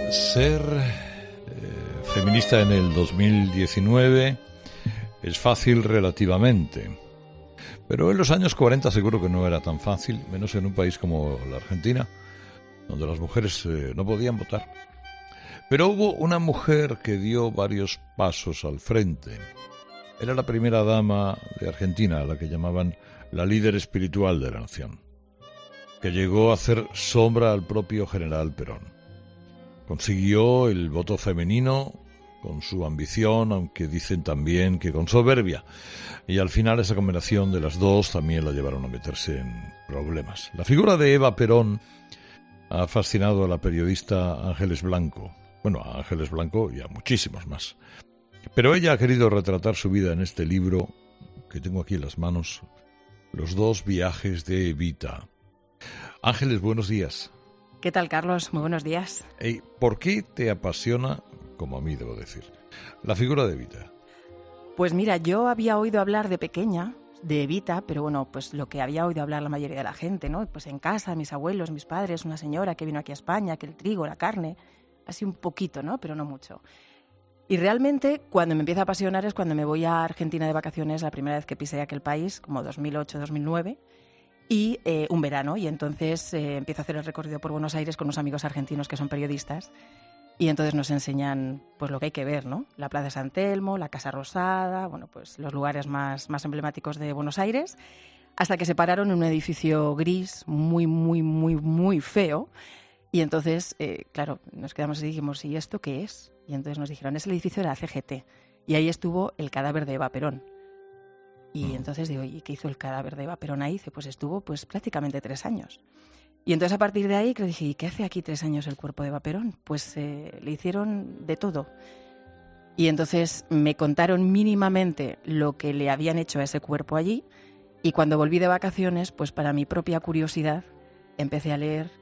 Ser feminista en el 2019 es fácil relativamente, pero en los años 40 seguro que no era tan fácil, menos en un país como la Argentina, donde las mujeres no podían votar. Pero hubo una mujer que dio varios pasos al frente. Era la primera dama de Argentina, a la que llamaban la líder espiritual de la nación, que llegó a hacer sombra al propio general Perón. Consiguió el voto femenino con su ambición, aunque dicen también que con soberbia. Y al final esa combinación de las dos también la llevaron a meterse en problemas. La figura de Eva Perón ha fascinado a la periodista Ángeles Blanco. Bueno, a Ángeles Blanco y a muchísimos más. Pero ella ha querido retratar su vida en este libro que tengo aquí en las manos, Los dos viajes de Evita. Ángeles, buenos días. ¿Qué tal, Carlos? Muy buenos días. ¿Por qué te apasiona, como a mí debo decir, la figura de Evita? Pues mira, yo había oído hablar de pequeña de Evita, pero bueno, pues lo que había oído hablar la mayoría de la gente, ¿no? Pues en casa, mis abuelos, mis padres, una señora que vino aquí a España, que el trigo, la carne, así un poquito, ¿no? Pero no mucho. Y realmente, cuando me empieza a apasionar es cuando me voy a Argentina de vacaciones, la primera vez que pisé aquel país, como 2008-2009, y un verano, y entonces empiezo a hacer el recorrido por Buenos Aires con unos amigos argentinos que son periodistas, y entonces nos enseñan pues lo que hay que ver, ¿no? La Plaza de San Telmo, la Casa Rosada, bueno, pues los lugares más emblemáticos de Buenos Aires, hasta que se pararon en un edificio gris muy feo, y entonces, claro, nos quedamos y dijimos, ¿y esto qué es? Y entonces nos dijeron, es el edificio de la CGT, y ahí estuvo el cadáver de Eva Perón. Y entonces digo, ¿y qué hizo el cadáver de Eva Perón ahí? Dice, pues estuvo prácticamente 3 años. Y entonces a partir de ahí dije, ¿y qué hace aquí 3 años el cuerpo de Eva Perón? Pues le hicieron de todo. Y entonces me contaron mínimamente lo que le habían hecho a ese cuerpo allí, y cuando volví de vacaciones, pues para mi propia curiosidad, empecé a leer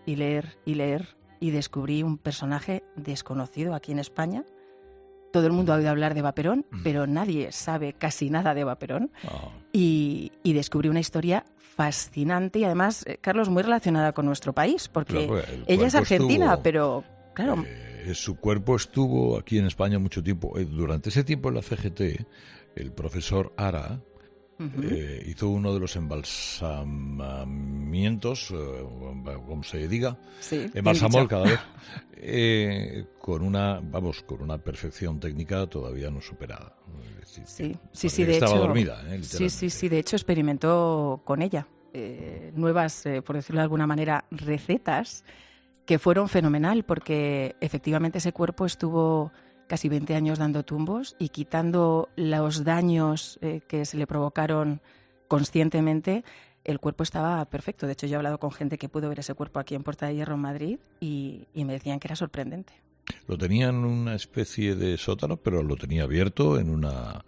y descubrí un personaje desconocido aquí en España. Todo el mundo ha oído hablar de Eva Perón, pero nadie sabe casi nada de Eva Perón. Y descubrí una historia fascinante y además, Carlos, muy relacionada con nuestro país, porque claro, ella es argentina, pero claro... su cuerpo estuvo aquí en España mucho tiempo. Durante ese tiempo en la CGT, el profesor Ara hizo uno de los embalsamamientos, como se diga, sí, embalsamó el cadáver, con una perfección técnica todavía no superada. Es decir, sí, de estaba hecho, dormida, sí, de hecho experimentó con ella nuevas, por decirlo de alguna manera, recetas que fueron fenomenal, porque efectivamente ese cuerpo estuvo casi 20 años dando tumbos y quitando los daños que se le provocaron conscientemente, el cuerpo estaba perfecto. De hecho, yo he hablado con gente que pudo ver ese cuerpo aquí en Puerta de Hierro, en Madrid, y me decían que era sorprendente. Lo tenía en una especie de sótano, pero lo tenía abierto en una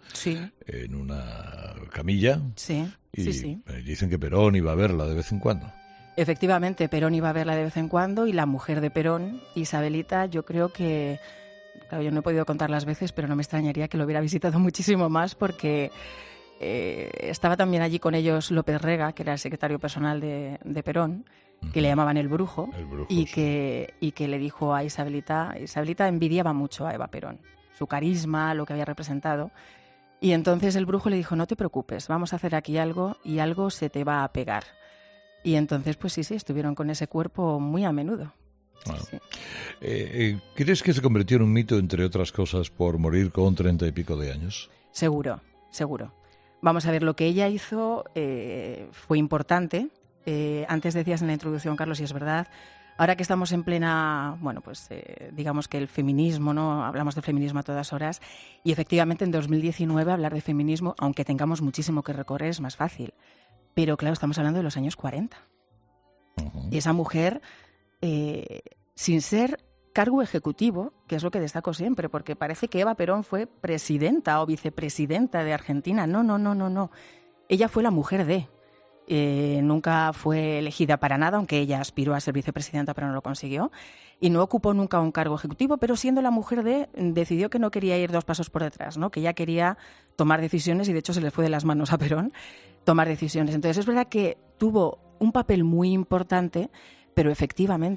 camilla. Sí. Dicen que Perón iba a verla de vez en cuando. Efectivamente, Perón iba a verla de vez en cuando, y la mujer de Perón, Isabelita, yo creo que... Claro, yo no he podido contar las veces, pero no me extrañaría que lo hubiera visitado muchísimo más, porque estaba también allí con ellos López Rega, que era el secretario personal de Perón, que le llamaban el brujo, y que le dijo a Isabelita envidiaba mucho a Eva Perón, su carisma, lo que había representado, y entonces el brujo le dijo, no te preocupes, vamos a hacer aquí algo y algo se te va a pegar. Y entonces, pues sí, estuvieron con ese cuerpo muy a menudo. Bueno. Sí. ¿Crees que se convirtió en un mito, entre otras cosas, por morir con 30 y pico de años? Seguro. Vamos a ver, lo que ella hizo fue importante. Antes decías en la introducción, Carlos, y es verdad, ahora que estamos en plena, digamos que el feminismo, ¿no? Hablamos de feminismo a todas horas, y efectivamente en 2019 hablar de feminismo, aunque tengamos muchísimo que recorrer, es más fácil. Pero claro, estamos hablando de los años 40. Y esa mujer... sin ser cargo ejecutivo, que es lo que destaco siempre, porque parece que Eva Perón fue presidenta o vicepresidenta de Argentina. No. Ella fue la mujer de. Nunca fue elegida para nada, aunque ella aspiró a ser vicepresidenta, pero no lo consiguió. Y no ocupó nunca un cargo ejecutivo, pero siendo la mujer de, decidió que no quería ir 2 pasos por detrás, ¿no? Que ella quería tomar decisiones, y de hecho se le fue de las manos a Perón tomar decisiones. Entonces es verdad que tuvo un papel muy importante, pero efectivamente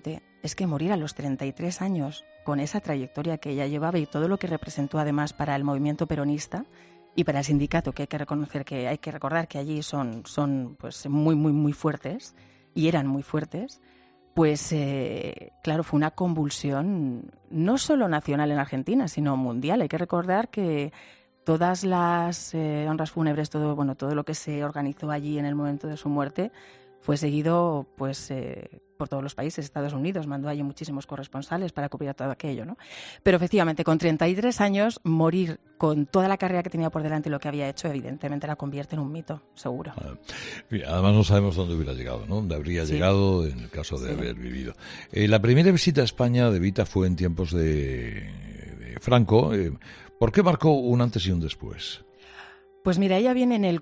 es que morir a los 33 años con esa trayectoria que ella llevaba y todo lo que representó además para el movimiento peronista y para el sindicato, que hay que reconocer que hay que recordar que allí son pues muy, muy, muy fuertes, y eran muy fuertes, pues claro, fue una convulsión no solo nacional en Argentina, sino mundial. Hay que recordar que todas las honras fúnebres, todo lo que se organizó allí en el momento de su muerte, fue seguido pues por todos los países. Estados Unidos mandó allí muchísimos corresponsales para cubrir todo aquello, ¿no? Pero efectivamente, con 33 años, morir con toda la carrera que tenía por delante y lo que había hecho, evidentemente la convierte en un mito, seguro. Además no sabemos dónde hubiera llegado, ¿no? Dónde habría llegado en el caso de haber vivido. La primera visita a España de Evita fue en tiempos de Franco. ¿Por qué marcó un antes y un después? Pues mira, ella viene en el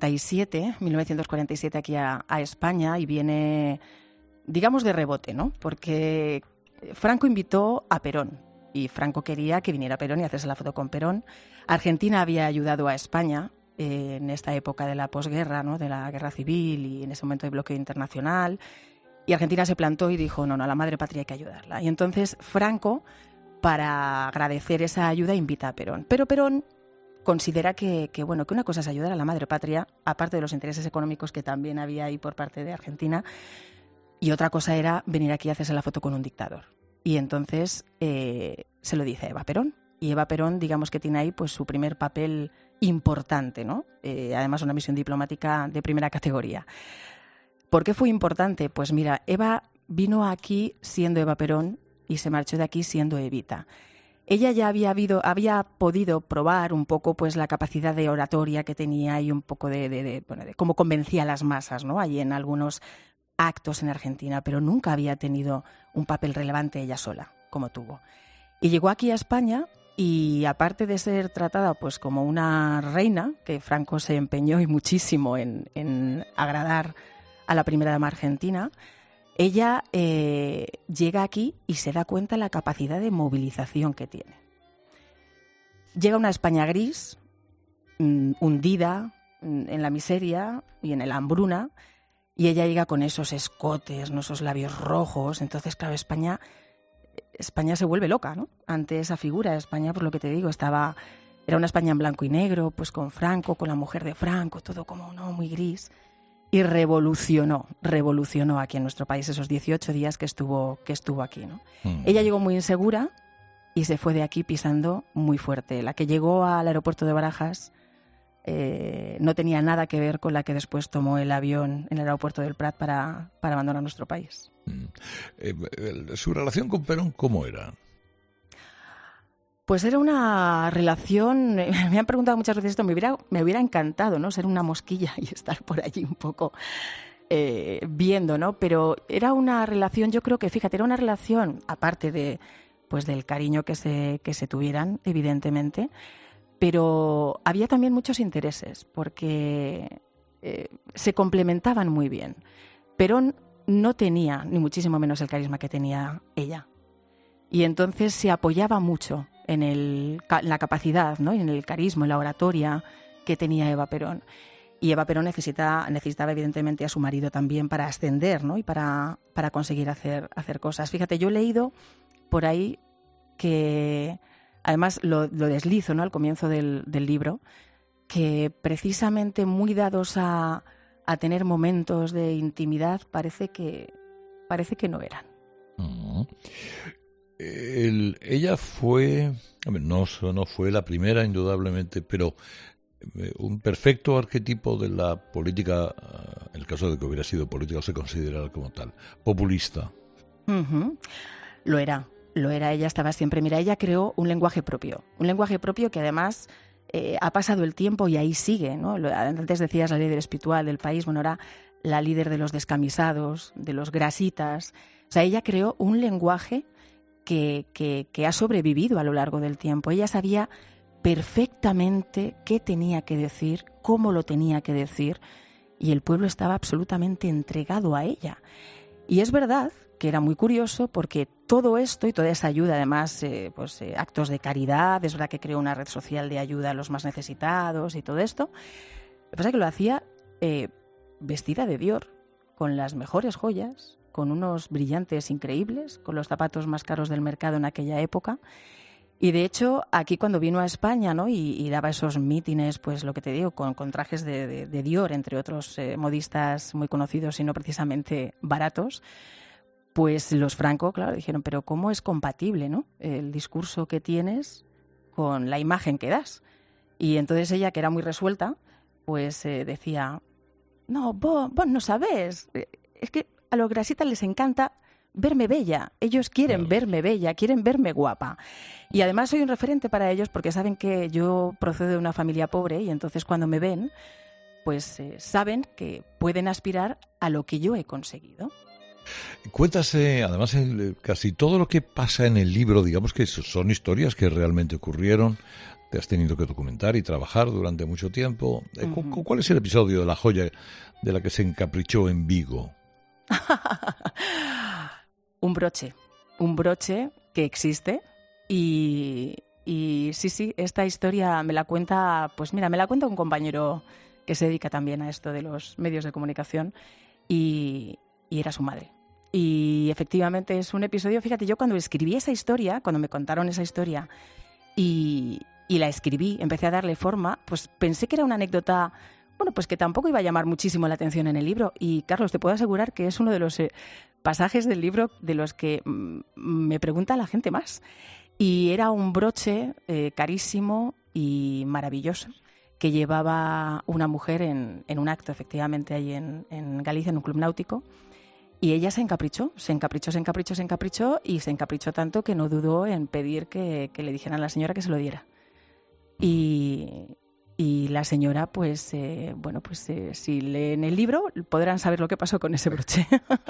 1947 aquí a España, y viene, digamos, de rebote, ¿no? Porque Franco invitó a Perón y Franco quería que viniera Perón y hacerse la foto con Perón. Argentina había ayudado a España en esta época de la posguerra, ¿no? De la guerra civil y en ese momento de bloqueo internacional, y Argentina se plantó y dijo, no, a la madre patria hay que ayudarla. Y entonces Franco, para agradecer esa ayuda, invita a Perón. Pero Perón considera que una cosa es ayudar a la madre patria, aparte de los intereses económicos que también había ahí por parte de Argentina, y otra cosa era venir aquí a hacerse la foto con un dictador. Y entonces se lo dice a Eva Perón. Y Eva Perón, digamos que tiene ahí pues su primer papel importante, ¿no? Además, una misión diplomática de primera categoría. ¿Por qué fue importante? Pues mira, Eva vino aquí siendo Eva Perón y se marchó de aquí siendo Evita. Ella ya había podido probar un poco pues la capacidad de oratoria que tenía y un poco de cómo convencía a las masas, ¿no? Allí en algunos actos en Argentina, pero nunca había tenido un papel relevante ella sola, como tuvo. Y llegó aquí a España y, aparte de ser tratada pues como una reina, que Franco se empeñó y muchísimo en agradar a la primera dama argentina, ella llega aquí y se da cuenta de la capacidad de movilización que tiene. Llega a una España gris, hundida en la miseria y en la hambruna, y ella llega con esos escotes, ¿no? Esos labios rojos. Entonces, claro, España se vuelve loca, ¿no? Ante esa figura. España, por lo que te digo, era una España en blanco y negro, pues con Franco, con la mujer de Franco, todo como muy gris. Y revolucionó aquí en nuestro país esos 18 días que estuvo aquí, ¿no? Ella llegó muy insegura y se fue de aquí pisando muy fuerte. La que llegó al aeropuerto de Barajas no tenía nada que ver con la que después tomó el avión en el aeropuerto del Prat para abandonar nuestro país. ¿Su relación con Perón cómo era? Pues era una relación, me han preguntado muchas veces esto, me hubiera encantado, ¿no? Ser una mosquilla y estar por allí un poco viendo, ¿no? Pero era una relación, yo creo que, fíjate, era una relación, aparte del cariño que se tuvieran, evidentemente, pero había también muchos intereses, porque se complementaban muy bien. Perón no tenía, ni muchísimo menos, el carisma que tenía ella. Y entonces se apoyaba mucho en la capacidad, ¿no? Y en el carisma, en la oratoria que tenía Eva Perón. Y Eva Perón necesitaba evidentemente a su marido también para ascender, ¿no? Y para conseguir hacer cosas. Fíjate, yo he leído por ahí que, además lo deslizo, ¿no? Al comienzo del libro, que precisamente muy dados a tener momentos de intimidad parece que no eran. Uh-huh. Ella fue, no fue la primera indudablemente, pero un perfecto arquetipo de la política, en el caso de que hubiera sido política, se considerara como tal, populista. Uh-huh. Lo era, ella estaba siempre, mira, ella creó un lenguaje propio que además ha pasado el tiempo y ahí sigue, ¿no? Antes decías la líder espiritual del país, bueno, ahora la líder de los descamisados, de los grasitas, o sea, ella creó un lenguaje que ha sobrevivido a lo largo del tiempo. Ella sabía perfectamente qué tenía que decir, cómo lo tenía que decir, y el pueblo estaba absolutamente entregado a ella. Y es verdad que era muy curioso porque todo esto y toda esa ayuda, además, actos de caridad, es verdad que creó una red social de ayuda a los más necesitados y todo esto. Lo que pasa es que lo hacía vestida de Dior, con las mejores joyas, con unos brillantes increíbles, con los zapatos más caros del mercado en aquella época. Y de hecho, aquí cuando vino a España, ¿no? y daba esos mítines, pues lo que te digo, con trajes de Dior, entre otros modistas muy conocidos y no precisamente baratos, pues los Franco, claro, dijeron, pero ¿cómo es compatible, ¿no? El discurso que tienes con la imagen que das? Y entonces ella, que era muy resuelta, pues decía, no, vos no sabés, es que a los grasitas les encanta verme bella, ellos quieren verme bella, quieren verme guapa. Y además soy un referente para ellos porque saben que yo procedo de una familia pobre y entonces cuando me ven, pues saben que pueden aspirar a lo que yo he conseguido. Cuentas, además, casi todo lo que pasa en el libro, digamos que son historias que realmente ocurrieron, te has tenido que documentar y trabajar durante mucho tiempo. ¿Cuál es el episodio de la joya de la que se encaprichó en Vigo? Un broche que existe y sí, esta historia me la cuenta, pues mira, me la cuenta un compañero que se dedica también a esto de los medios de comunicación y era su madre. Y efectivamente es un episodio, fíjate, yo cuando escribí esa historia, cuando me contaron esa historia y la escribí, empecé a darle forma, pues pensé que era una anécdota, bueno, pues que tampoco iba a llamar muchísimo la atención en el libro. Y Carlos, te puedo asegurar que es uno de los pasajes del libro de los que me pregunta la gente más. Y era un broche carísimo y maravilloso que llevaba una mujer en un acto, efectivamente, ahí en Galicia, en un club náutico. Y ella se encaprichó y se encaprichó tanto que no dudó en pedir que le dijeran a la señora que se lo diera. Y la señora, pues, si leen el libro, podrán saber lo que pasó con ese broche.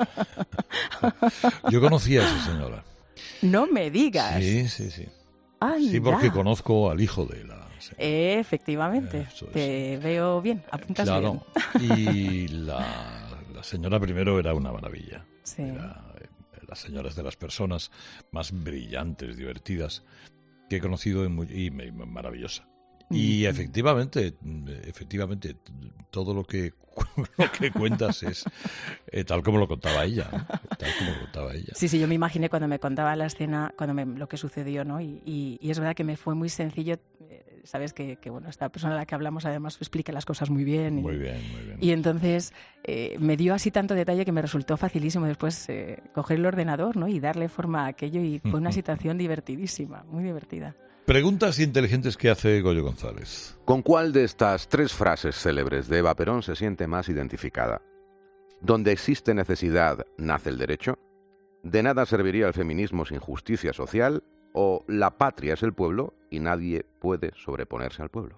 Yo conocía a esa señora. No me digas. Sí. Anda. Sí, porque conozco al hijo de la señora. Efectivamente. Te veo bien, apuntas bien. Claro. Y la señora primero era una maravilla. Sí. La señora es de las personas más brillantes, divertidas que he conocido y maravillosa. Y efectivamente, todo lo que cuentas es tal como lo contaba ella, ¿no? Tal como lo contaba ella. Sí, yo me imaginé cuando me contaba la escena, lo que sucedió, ¿no? Y es verdad que me fue muy sencillo. Sabes que bueno, esta persona a la que hablamos además explica las cosas muy bien. Muy bien. Y entonces me dio así tanto detalle que me resultó facilísimo después coger el ordenador, ¿no? Y darle forma a aquello y fue una situación divertidísima, muy divertida. Preguntas inteligentes que hace Goyo González. ¿Con cuál de estas 3 frases célebres de Eva Perón se siente más identificada? ¿Donde existe necesidad, nace el derecho? ¿De nada serviría el feminismo sin justicia social? ¿O la patria es el pueblo y nadie puede sobreponerse al pueblo?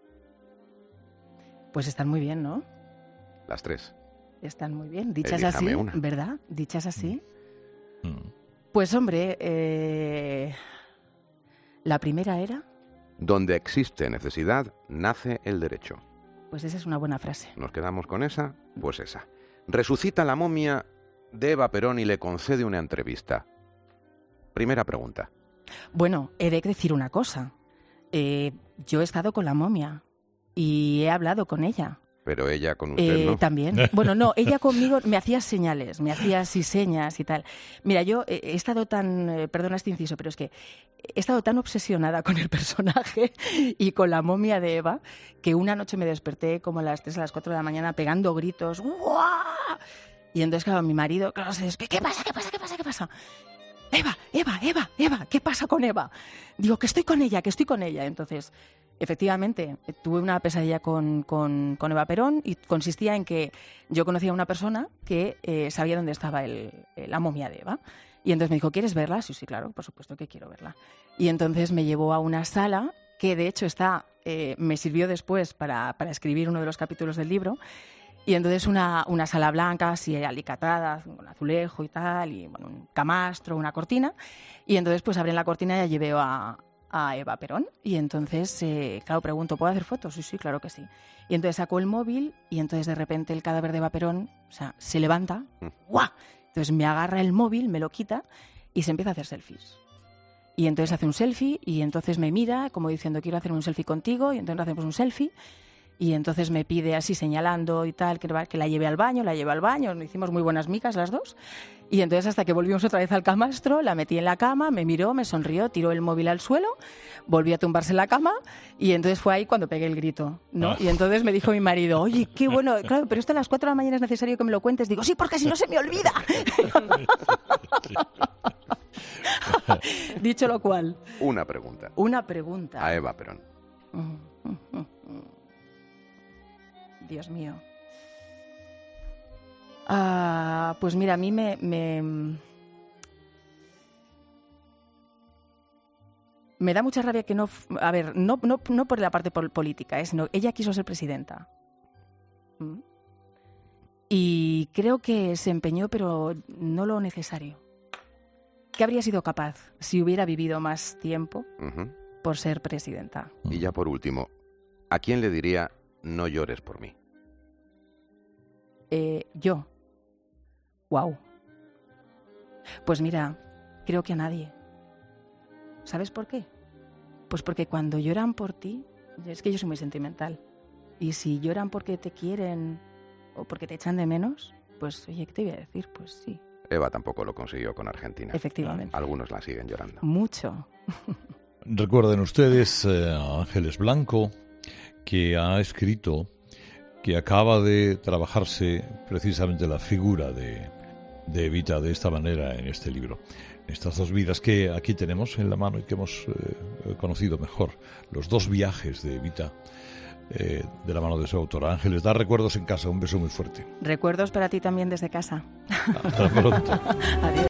Pues están muy bien, ¿no? Las 3. Están muy bien. Dichas Elíjame así, una. ¿verdad? Dichas así. Pues hombre, la primera era... Donde existe necesidad, nace el derecho. Pues esa es una buena frase. ¿Nos quedamos con esa? Pues esa. Resucita la momia de Eva Perón y le concede una entrevista. Primera pregunta. Bueno, he de decir una cosa. Yo he estado con la momia y he hablado con ella. Pero ella con usted, ¿no? También. Bueno, no, ella conmigo me hacía señales, me hacía así señas y tal. Mira, yo he estado tan, perdona este inciso, pero es que he estado tan obsesionada con el personaje y con la momia de Eva que una noche me desperté como a las 3 a las 4 de la mañana pegando gritos. ¡Guau! Y entonces, claro, mi marido, claro, se despierta. ¿Qué pasa? Eva, ¿qué pasa con Eva? Digo, que estoy con ella. Entonces, efectivamente, tuve una pesadilla con Eva Perón y consistía en que yo conocía a una persona que sabía dónde estaba la momia de Eva. Y entonces me dijo, ¿quieres verla? Sí, claro, por supuesto que quiero verla. Y entonces me llevó a una sala que, de hecho, me sirvió después para escribir uno de los capítulos del libro. Y entonces una sala blanca, así alicatada, con azulejo y tal, y bueno, un camastro, una cortina. Y entonces pues abren la cortina y allí veo a Eva Perón. Y entonces, claro, pregunto, ¿puedo hacer fotos? Sí, claro que sí. Y entonces sacó el móvil y entonces de repente el cadáver de Eva Perón, o sea, se levanta, ¡guau! Entonces me agarra el móvil, me lo quita y se empieza a hacer selfies. Y entonces hace un selfie y entonces me mira como diciendo, quiero hacer un selfie contigo, y entonces hacemos un selfie. Y entonces me pide así señalando y tal, que la lleve al baño, nos hicimos muy buenas migas las dos. Y entonces hasta que volvimos otra vez al camastro, la metí en la cama, me miró, me sonrió, tiró el móvil al suelo, volvió a tumbarse en la cama y entonces fue ahí cuando pegué el grito, ¿no? Y entonces me dijo mi marido, oye, qué bueno, claro, pero esto a las 4 de la mañana es necesario que me lo cuentes. Digo, sí, porque si no se me olvida. Dicho lo cual. Una pregunta. Una pregunta. A Eva Perón. Dios mío. Pues mira, a mí me da mucha rabia que no... A ver, no por la parte política, sino ella quiso ser presidenta. Y creo que se empeñó, pero no lo necesario. ¿Qué habría sido capaz si hubiera vivido más tiempo por ser presidenta? Y ya por último, ¿a quién le diría no llores por mí? Yo. Wow. Pues mira, creo que a nadie. ¿Sabes por qué? Pues porque cuando lloran por ti, es que yo soy muy sentimental. Y si lloran porque te quieren o porque te echan de menos, pues oye, ¿qué te voy a decir? Pues sí. Eva tampoco lo consiguió con Argentina. Efectivamente. Algunos la siguen llorando. Mucho. Recuerden ustedes a Ángeles Blanco, que ha escrito que acaba de trabajarse precisamente la figura de Evita de esta manera en este libro. Estas dos vidas que aquí tenemos en la mano y que hemos conocido mejor. Los dos viajes de Evita de la mano de su autora. Ángeles, da recuerdos en casa. Un beso muy fuerte. Recuerdos para ti también desde casa. Hasta pronto. Adiós.